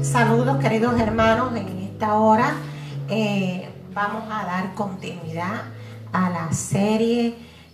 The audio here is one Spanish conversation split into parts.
Saludos, queridos hermanos. En esta hora vamos a dar continuidad a la serie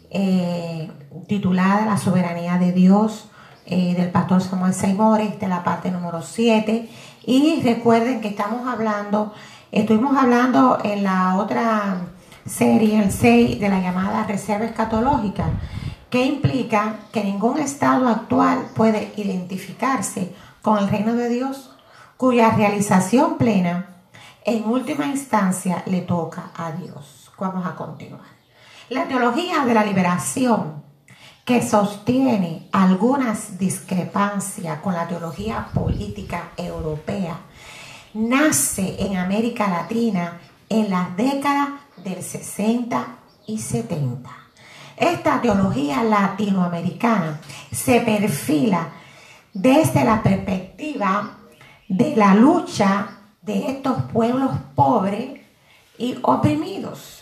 titulada La soberanía de Dios del pastor Samuel Seymour, de la parte número 7. Y recuerden que estuvimos hablando en la otra serie, el 6, de la llamada reserva escatológica, que implica que ningún estado actual puede identificarse con el reino de Dios, cuya realización plena en última instancia le toca a Dios. Vamos a continuar. La teología de la liberación, que sostiene algunas discrepancias con la teología política europea, nace en América Latina en las décadas del 60 y 70. Esta teología latinoamericana se perfila desde la perspectiva de la lucha de estos pueblos pobres y oprimidos.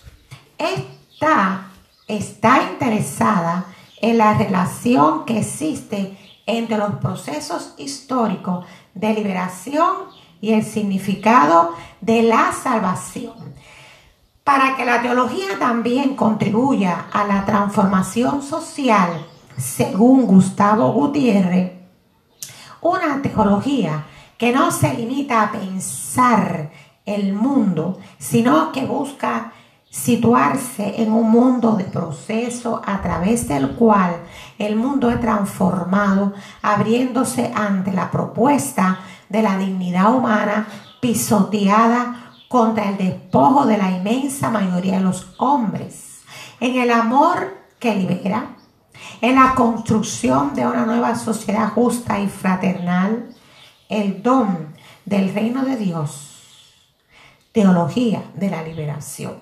Esta está interesada en la relación que existe entre los procesos históricos de liberación y el significado de la salvación. Para que la teología también contribuya a la transformación social, según Gustavo Gutiérrez, una teología que no se limita a pensar el mundo, sino que busca situarse en un mundo de proceso a través del cual el mundo es transformado, abriéndose ante la propuesta de la dignidad humana pisoteada contra el despojo de la inmensa mayoría de los hombres, en el amor que libera, en la construcción de una nueva sociedad justa y fraternal, el don del reino de Dios, teología de la liberación.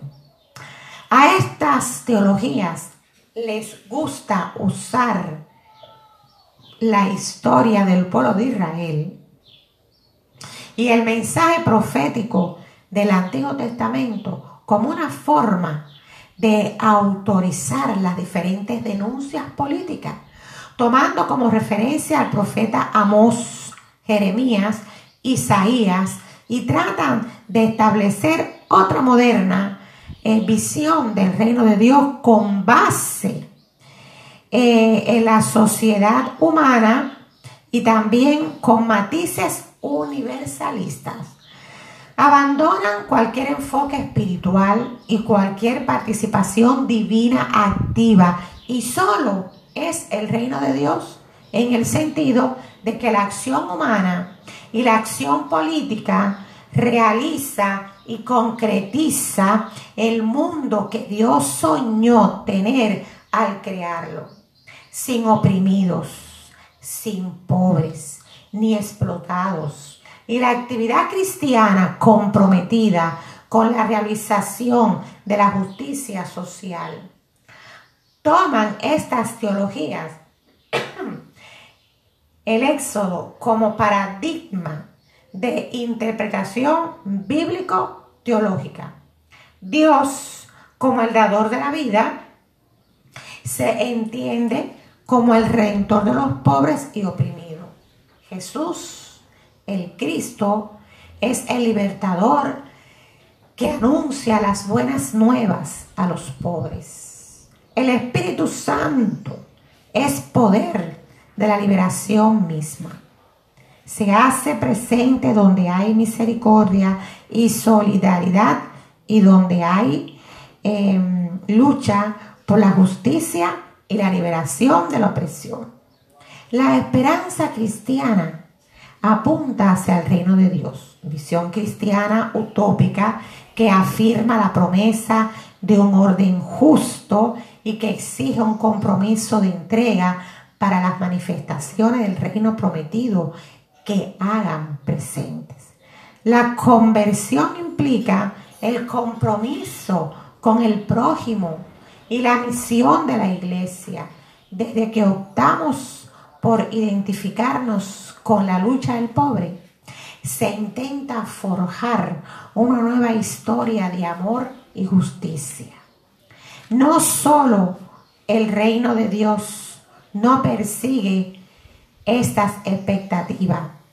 A estas teologías les gusta usar la historia del pueblo de Israel y el mensaje profético del Antiguo Testamento como una forma de autorizar las diferentes denuncias políticas, tomando como referencia al profeta Amós, Jeremías, Isaías, y tratan de establecer otra moderna visión del reino de Dios con base en la sociedad humana y también con matices universalistas. Abandonan cualquier enfoque espiritual y cualquier participación divina activa, y solo es el reino de Dios en el sentido de que la acción humana y la acción política realiza y concretiza el mundo que Dios soñó tener al crearlo, sin oprimidos, sin pobres ni explotados, y la actividad cristiana comprometida con la realización de la justicia social. Toman estas teologías el Éxodo como paradigma de interpretación bíblico-teológica. Dios, como el dador de la vida, se entiende como el redentor de los pobres y oprimidos. Jesús, el Cristo, es el libertador que anuncia las buenas nuevas a los pobres. El Espíritu Santo es poder de la liberación misma. Se hace presente donde hay misericordia y solidaridad, y donde hay lucha por la justicia y la liberación de la opresión. La esperanza cristiana apunta hacia el reino de Dios, visión cristiana utópica que afirma la promesa de un orden justo y que exige un compromiso de entrega para las manifestaciones del reino prometido que hagan presentes. La conversión implica el compromiso con el prójimo y la misión de la iglesia. Desde que optamos por identificarnos con la lucha del pobre, se intenta forjar una nueva historia de amor y justicia. No solo el reino de Dios no persigue estas expectativas,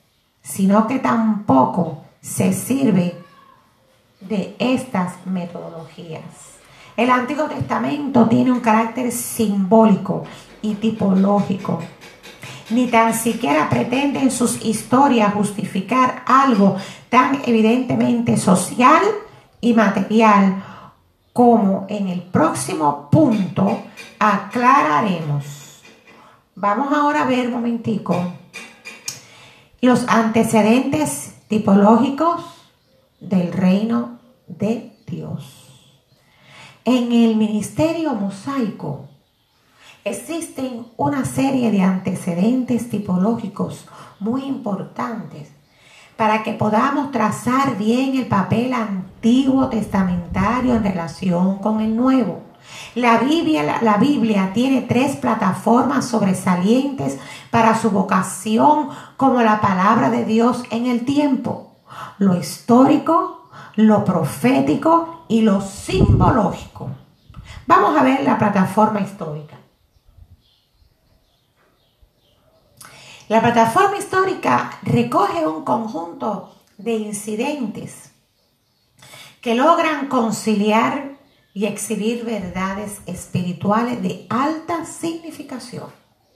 sino que tampoco se sirve de estas metodologías. El Antiguo Testamento tiene un carácter simbólico y tipológico. Ni tan siquiera pretende en sus historias justificar algo tan evidentemente social y material como en el próximo punto aclararemos. Vamos ahora a ver un momentico los antecedentes tipológicos del reino de Dios. En el ministerio mosaico existen una serie de antecedentes tipológicos muy importantes para que podamos trazar bien el papel antiguo testamentario en relación con el nuevo. La Biblia tiene 3 plataformas sobresalientes para su vocación como la palabra de Dios en el tiempo: lo histórico, lo profético y lo simbológico. Vamos a ver la plataforma histórica. La plataforma histórica recoge un conjunto de incidentes que logran conciliar y exhibir verdades espirituales de alta significación.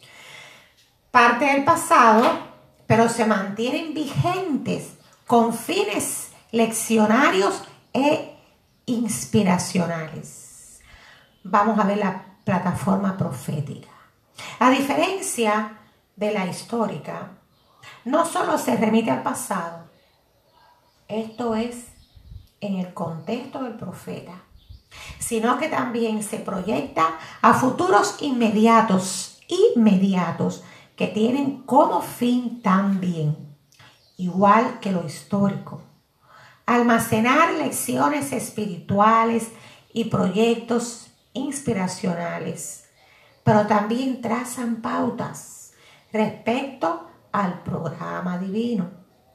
Parte del pasado, pero se mantienen vigentes con fines leccionarios e inspiracionales. Vamos a ver la plataforma profética. A diferencia de la histórica, no solo se remite al pasado, esto es en el contexto del profeta, sino que también se proyecta a futuros inmediatos que tienen como fin también, igual que lo histórico, almacenar lecciones espirituales y proyectos inspiracionales, pero también trazan pautas respecto al programa divino.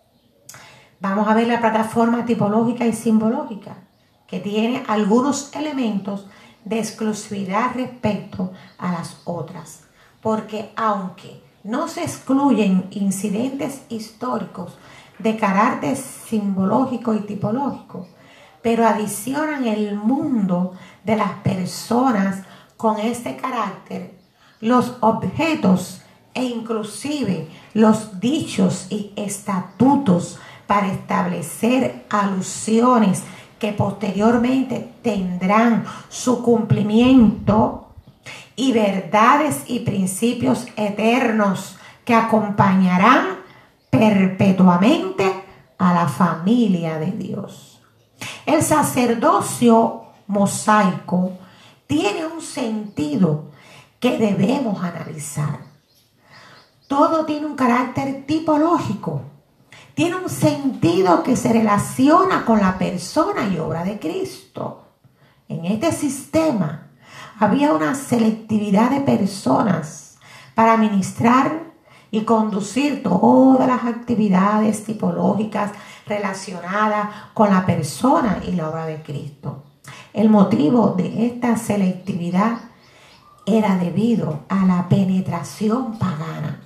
Vamos a ver la plataforma tipológica y simbológica, que tiene algunos elementos de exclusividad respecto a las otras, porque aunque no se excluyen incidentes históricos de carácter simbológico y tipológico, pero adicionan el mundo de las personas con este carácter, los objetos e inclusive los dichos y estatutos para establecer alusiones que posteriormente tendrán su cumplimiento, y verdades y principios eternos que acompañarán perpetuamente a la familia de Dios. El sacerdocio mosaico tiene un sentido que debemos analizar. Todo tiene un carácter tipológico, tiene un sentido que se relaciona con la persona y obra de Cristo. En este sistema había una selectividad de personas para ministrar y conducir todas las actividades tipológicas relacionadas con la persona y la obra de Cristo. El motivo de esta selectividad era debido a la penetración pagana.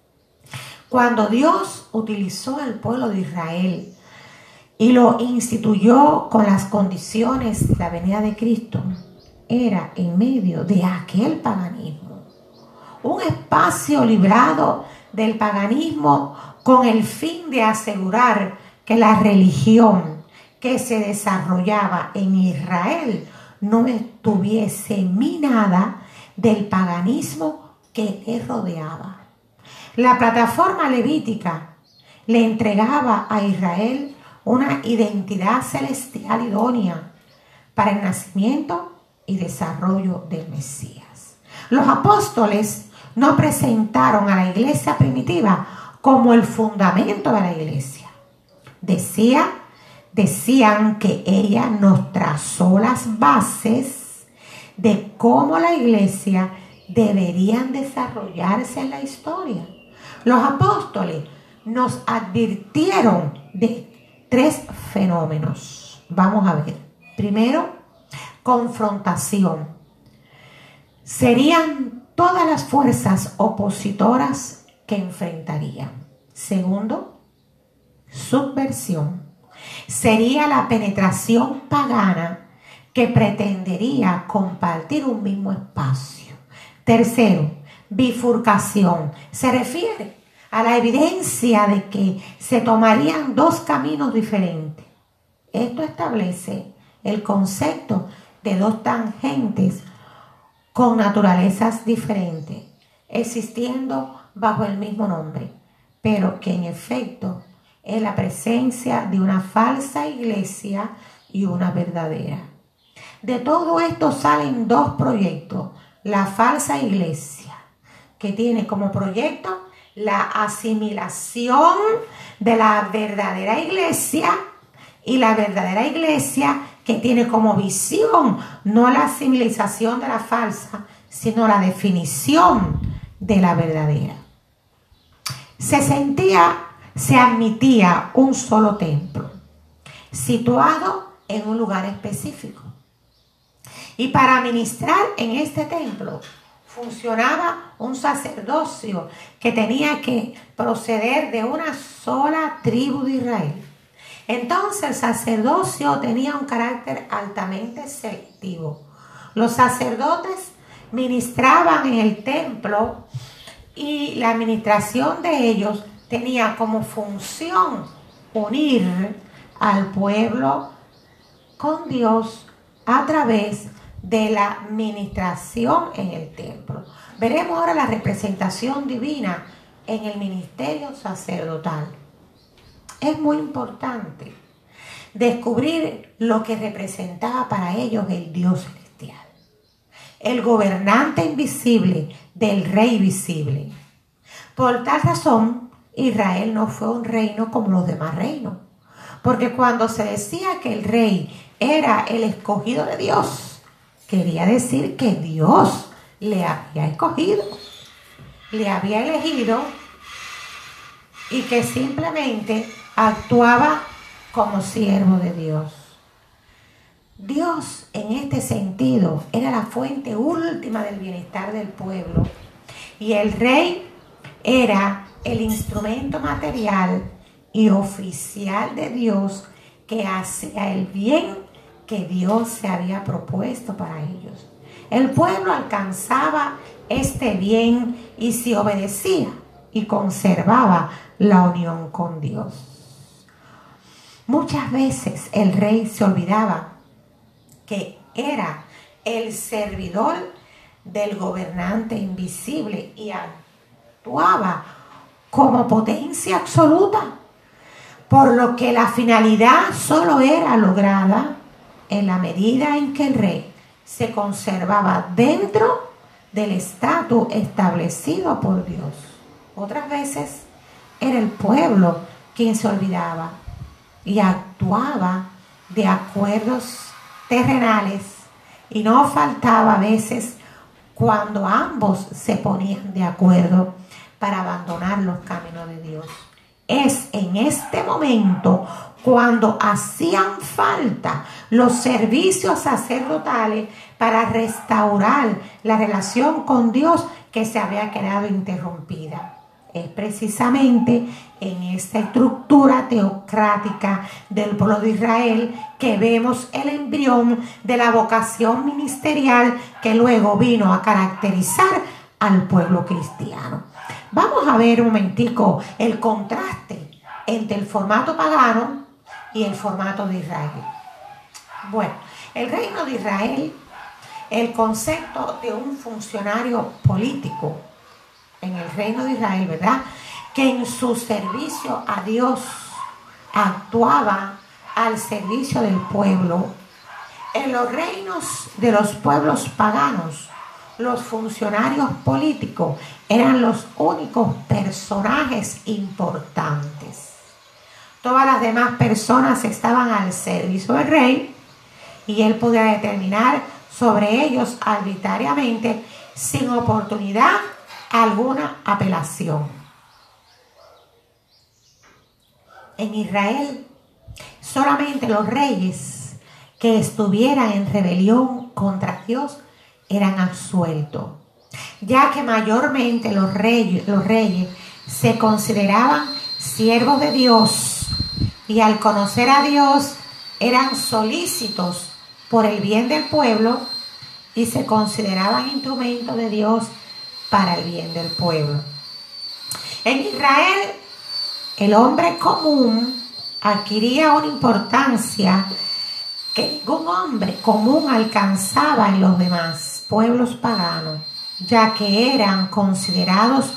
Cuando Dios utilizó al pueblo de Israel y lo instituyó con las condiciones de la venida de Cristo, era en medio de aquel paganismo, un espacio librado del paganismo con el fin de asegurar que la religión que se desarrollaba en Israel no estuviese minada del paganismo que le rodeaba. La plataforma levítica le entregaba a Israel una identidad celestial idónea para el nacimiento y desarrollo del Mesías. Los apóstoles no presentaron a la iglesia primitiva como el fundamento de la iglesia. Decían que ella nos trazó las bases de cómo la iglesia deberían desarrollarse en la historia. Los apóstoles nos advirtieron de 3 fenómenos. Vamos a ver. Primero, confrontación. Serían todas las fuerzas opositoras que enfrentarían. Segundo, subversión sería la penetración pagana que pretendería compartir un mismo espacio. Tercero, bifurcación. Se refiere a la evidencia de que se tomarían dos caminos diferentes. Esto establece el concepto de dos tangentes con naturalezas diferentes, existiendo bajo el mismo nombre, pero que en efecto es la presencia de una falsa iglesia y una verdadera. De todo esto salen dos proyectos. La falsa iglesia, que tiene como proyecto la asimilación de la verdadera iglesia, y la verdadera iglesia que tiene como visión no la asimilización de la falsa, sino la definición de la verdadera. Se admitía un solo templo, situado en un lugar específico. Y para ministrar en este templo funcionaba un sacerdocio que tenía que proceder de una sola tribu de Israel. Entonces el sacerdocio tenía un carácter altamente selectivo. Los sacerdotes ministraban en el templo y la administración de ellos tenía como función unir al pueblo con Dios a través de la ministración en el templo. Veremos ahora la representación divina en el ministerio sacerdotal. Es muy importante descubrir lo que representaba para ellos el Dios celestial, el gobernante invisible del rey visible. Por tal razón, Israel no fue un reino como los demás reinos, porque cuando se decía que el rey era el escogido de Dios, quería decir que Dios le había escogido, le había elegido, y que simplemente actuaba como siervo de Dios. Dios, en este sentido, era la fuente última del bienestar del pueblo, y el rey era el instrumento material y oficial de Dios que hacía el bien que Dios se había propuesto para ellos. El pueblo alcanzaba este bien y se obedecía y conservaba la unión con Dios. Muchas veces el rey se olvidaba que era el servidor del gobernante invisible y actuaba como potencia absoluta, por lo que la finalidad solo era lograda en la medida en que el rey se conservaba dentro del estatus establecido por Dios. Otras veces era el pueblo quien se olvidaba y actuaba de acuerdos terrenales, y no faltaba a veces cuando ambos se ponían de acuerdo para abandonar los caminos de Dios. Es en este momento cuando hacían falta los servicios sacerdotales para restaurar la relación con Dios que se había quedado interrumpida. Es precisamente en esta estructura teocrática del pueblo de Israel que vemos el embrión de la vocación ministerial que luego vino a caracterizar al pueblo cristiano. Vamos a ver un momentico el contraste entre el formato pagano y el formato de Israel. Bueno, el reino de Israel, el concepto de un funcionario político en el reino de Israel, ¿verdad?, que en su servicio a Dios actuaba al servicio del pueblo. En los reinos de los pueblos paganos, los funcionarios políticos eran los únicos personajes importantes. Todas las demás personas estaban al servicio del rey y él podía determinar sobre ellos arbitrariamente sin oportunidad alguna apelación. En Israel, solamente los reyes que estuvieran en rebelión contra Dios eran absueltos, ya que mayormente los reyes se consideraban siervos de Dios y al conocer a Dios eran solícitos por el bien del pueblo y se consideraban instrumentos de Dios para el bien del pueblo. En Israel, el hombre común adquiría una importancia que ningún hombre común alcanzaba en los demás pueblos paganos, ya que eran considerados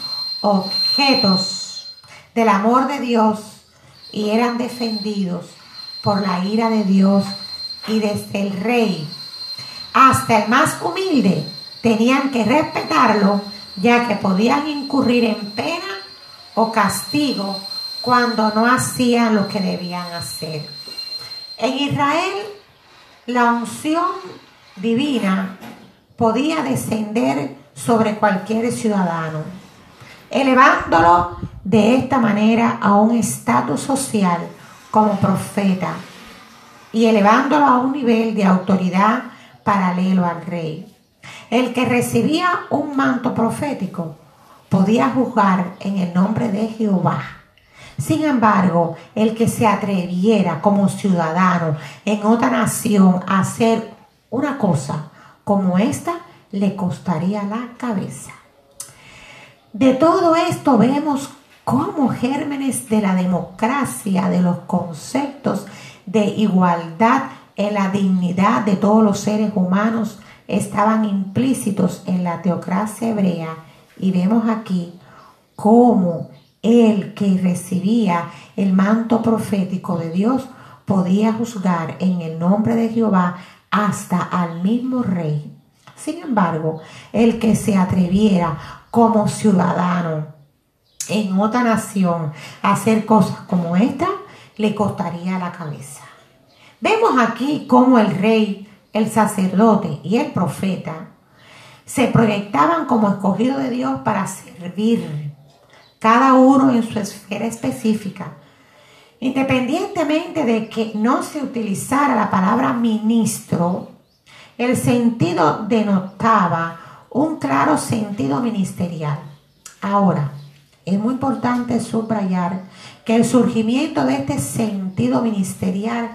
objetos del amor de Dios y eran defendidos por la ira de Dios, y desde el rey hasta el más humilde tenían que respetarlo, ya que podían incurrir en pena o castigo cuando no hacían lo que debían hacer. En Israel, la unción divina podía descender sobre cualquier ciudadano, elevándolo de esta manera a un estatus social como profeta y elevándolo a un nivel de autoridad paralelo al rey. El que recibía un manto profético podía juzgar en el nombre de Jehová. Sin embargo, el que se atreviera como ciudadano en otra nación a hacer una cosa como esta, le costaría la cabeza. De todo esto vemos cómo gérmenes de la democracia, de los conceptos de igualdad en la dignidad de todos los seres humanos, estaban implícitos en la teocracia hebrea, y vemos aquí cómo el que recibía el manto profético de Dios podía juzgar en el nombre de Jehová hasta al mismo rey. Sin embargo, el que se atreviera como ciudadano en otra nación a hacer cosas como esta, le costaría la cabeza. Vemos aquí cómo el rey, el sacerdote y el profeta se proyectaban como escogidos de Dios para servir, cada uno en su esfera específica, independientemente de que no se utilizara la palabra ministro. El sentido denotaba un claro sentido ministerial. Ahora, es muy importante subrayar que el surgimiento de este sentido ministerial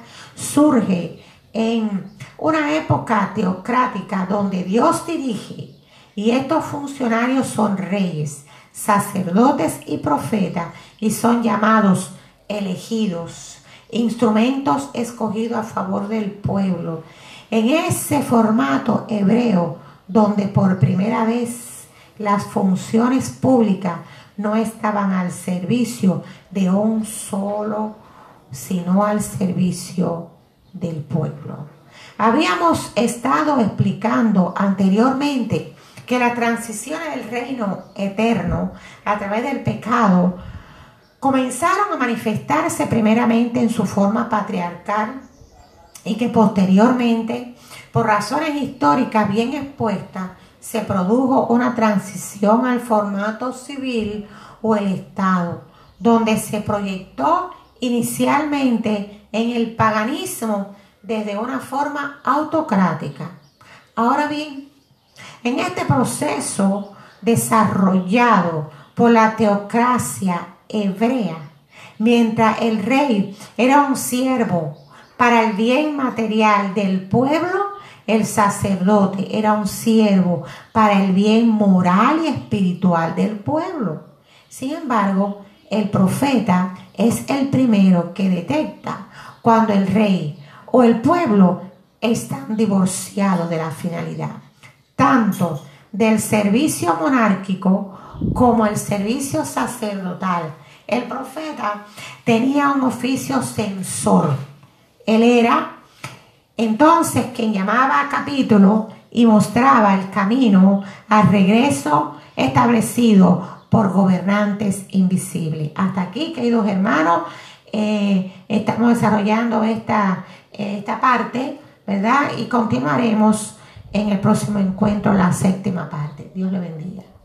surge en una época teocrática donde Dios dirige, y estos funcionarios son reyes, sacerdotes y profetas, y son llamados elegidos, instrumentos escogidos a favor del pueblo. En ese formato hebreo, donde por primera vez las funciones públicas no estaban al servicio de un solo, sino al servicio del pueblo. Habíamos estado explicando anteriormente que la transición del reino eterno a través del pecado comenzaron a manifestarse primeramente en su forma patriarcal, y que posteriormente, por razones históricas bien expuestas, se produjo una transición al formato civil o el Estado, donde se proyectó inicialmente en el paganismo desde una forma autocrática. Ahora bien, en este proceso desarrollado por la teocracia hebrea, mientras el rey era un siervo para el bien material del pueblo, el sacerdote era un siervo para el bien moral y espiritual del pueblo. Sin embargo, el profeta es el primero que detecta cuando el rey o el pueblo están divorciados de la finalidad, tanto del servicio monárquico como el servicio sacerdotal. El profeta tenía un oficio censor. Él era entonces quien llamaba a capítulo y mostraba el camino al regreso establecido por gobernantes invisibles. Hasta aquí, queridos hermanos, estamos desarrollando esta parte, ¿verdad? Y continuaremos en el próximo encuentro, la séptima parte. Dios le bendiga.